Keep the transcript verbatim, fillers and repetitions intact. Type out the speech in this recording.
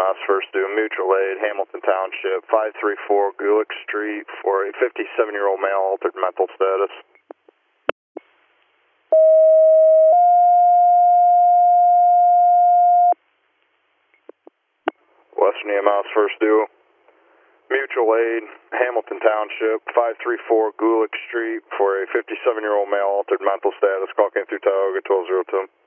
S first due, mutual aid, Hamilton Township, five three four Gulick Street for a fifty-seven-year-old male altered mental status. Western E M S first due, mutual aid, Hamilton Township, five three four Gulick Street for a fifty-seven-year-old male altered mental status. Call came through Tioga twelve oh two.